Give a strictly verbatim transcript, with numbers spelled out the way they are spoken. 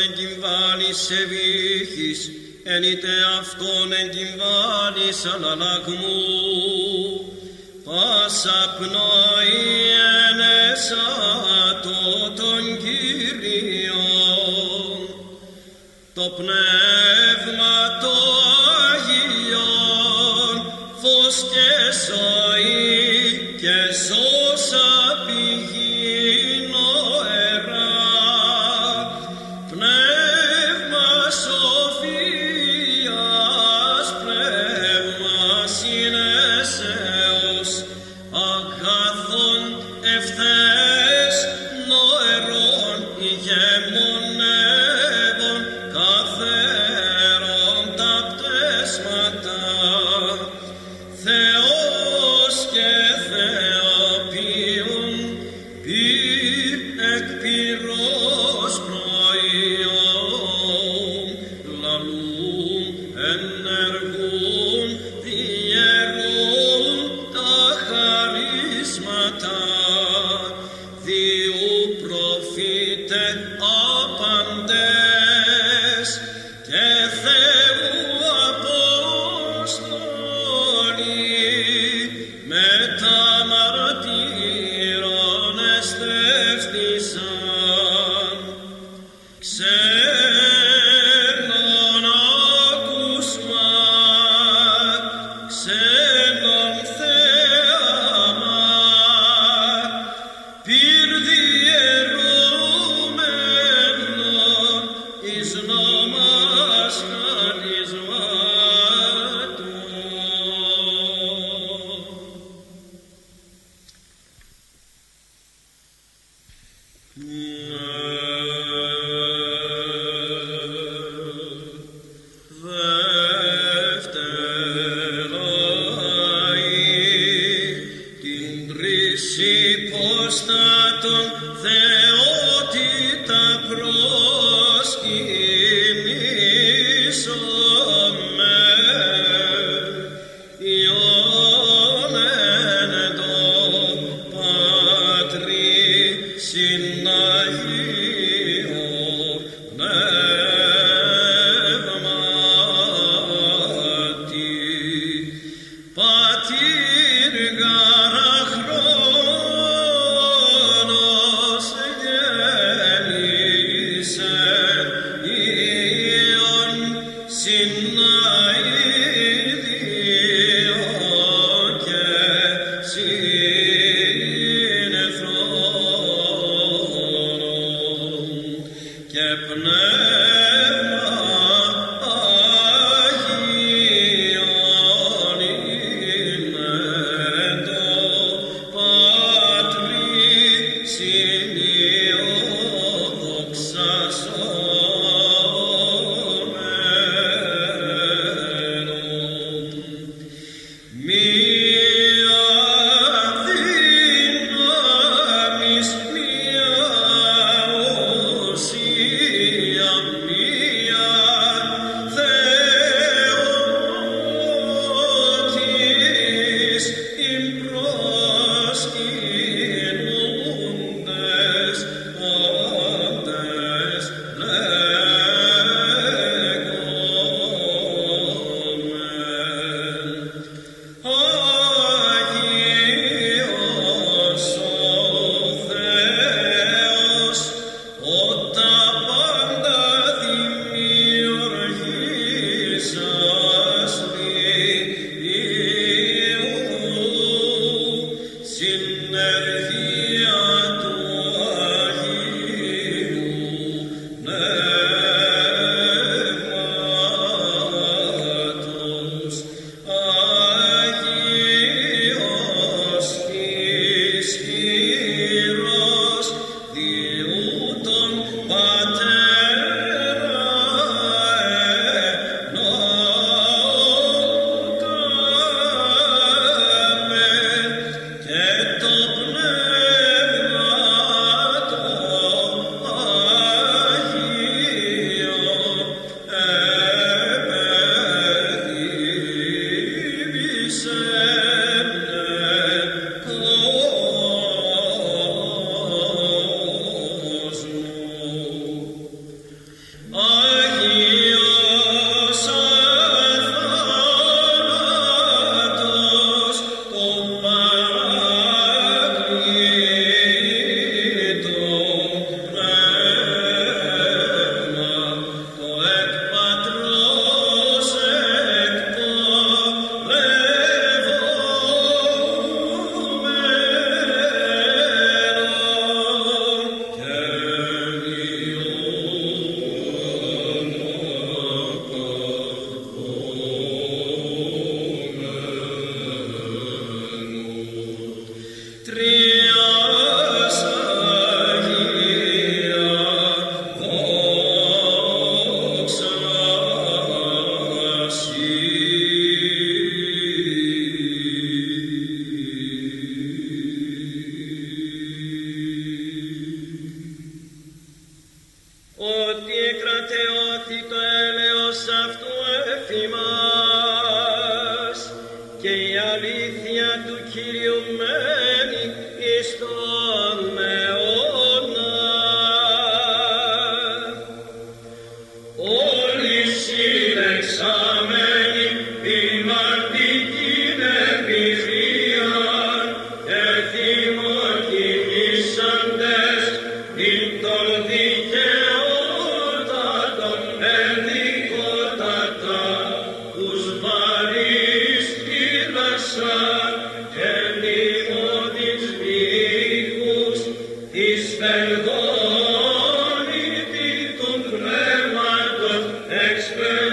εγκυμβάλεις ευήχης, εν είτε αυτόν εγκυμβάλεις αναλλαγμού. Πάσα πνοή ενεσάτω τον Κύριον, το πνεύμα το Αγίον, φως και ζωή και ζώσα πηγή νοερά, πνεύμα σοφίας, πνεύμα συνέσεως, αγαθών ευθές νοερών ηγεμονεύων, καθέρων τα πτέσματα, Θεός και Θεοποιούν, πυρ εκ πυρός προϊόν, λαλούν, ενεργούν, διαιρούν τα χαρίσματα, διού προφήτε άπαντες και Θεού Απόστολοι, μετά μαρτύρων εστεύτησαν, ξένον ακούσμα, ξένον θέαμα, πυρ διαιρούμενον εις νόμας χαρισμάτων. Την τρισυποστάτων θεότητα προσκυνήσαμε, Υιόν εν το Πατρί συναγείο πνεύματι, Πατήρ γαραχρόνος γέννησε, Υιόν συναίδιο και συνεφρόνων, και πνεύμα Αγίον είναι το Πατρί συνειοδοξασόμενον. Μία δύναμις, μία ουσία, μία Αγίος αθάνατος, το παράκλητο πνεύμα, το εκ Πατρός εκπορευόμενο και Τριάς Αγία, δόξα ότι εκρατεώθη το έλεος αυτού εφημάς και η αλήθεια του Κυρίου μένει εις τον αιώνα. Όλοι συλλεξαμένοι δημαρτικήν εμπειρίαν και θυμοκινήσαντες ειν των δικαιότατων ενδικότατα τους βαρύς κύρασαν και μνημόνης μήκους εις βελγόνητη του πνεύματος εξπερ